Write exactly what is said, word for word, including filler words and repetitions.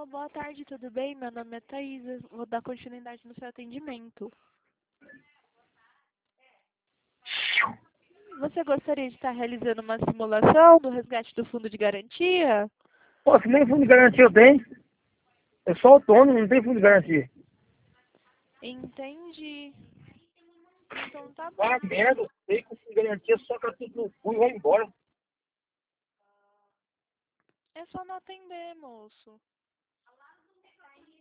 Boa tarde, tudo bem? Meu nome é Thaisa, vou dar continuidade no seu atendimento. Você gostaria de estar realizando uma simulação do resgate do fundo de garantia? Pô, se nem fundo de garantia eu tenho. Eu sou autônomo, não tenho fundo de garantia. Entendi. Então tá bom. Ah, merda, eu sei que o fundo de garantia só que tudo no cu e vai embora. É só não atender, moço.